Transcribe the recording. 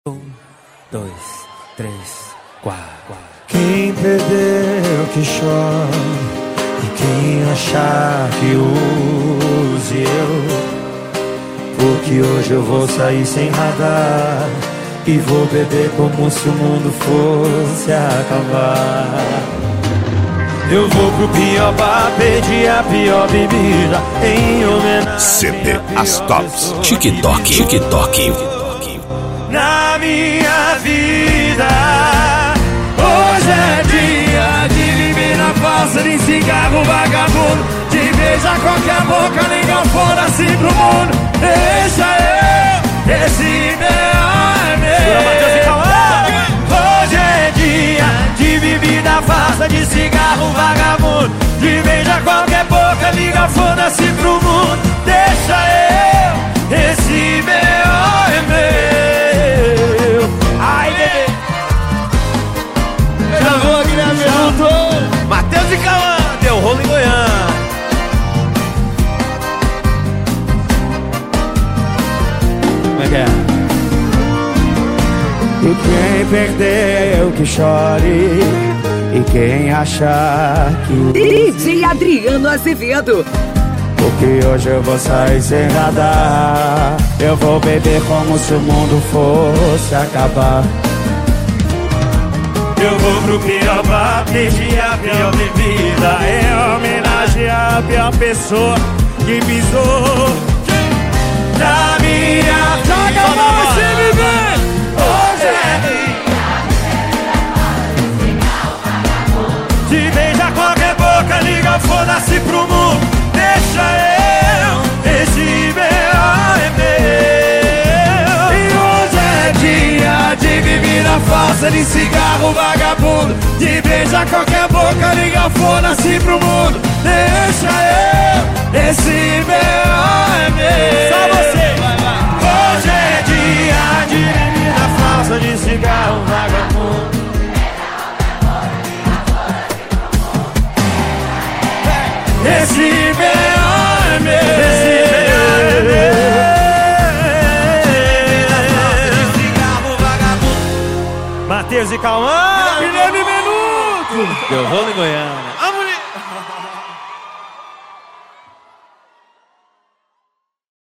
1, 2, 3, 4. Quem perdeu que chore, e quem achar que use eu, porque hoje eu vou sair sem radar e vou beber como se o mundo fosse acabar. Eu vou pro pior bar, pedir a pior bebida em homenagem CD As Tops, TikTok. Na minha vida, hoje é dia de viver na falsa, de cigarro vagabundo, de beijar qualquer boca, ligar foda-se pro mundo. Deixa eu, esse meu é meu. Hoje é dia de bebida falsa, de cigarro vagabundo, de beijar qualquer boca, ligar foda-se pro mundo. Deixa eu, esse meu é meu. Matheus e Cauã, deu rolo em Goiânia. Como é que é? E quem perdeu que chore, e quem achar que DJ Adriano Azevedo. porque hoje eu vou sair sem radar, eu vou beber como se o mundo fosse acabar. Eu vou pro pior bar, pedir a pior bebida em homenagem à pior pessoa que pisou na minha vida. Hoje é de beijar qualquer boca, liga foda-se pro mundo. Deixa eu, esse meu é meu. E hoje é dia de bebida falsa, de cigarro vagabundo, de beijar qualquer boca, liga foda-se pro mundo. Deixa eu, esse meu é meu. Só você, vai lá. Hoje é dia de bebida falsa, de cigarro vagabundo. Esse meu é meu. Esse meu é meu. Matheus e Cauã, Guilherme Menudo. Deu rolo em Goiânia.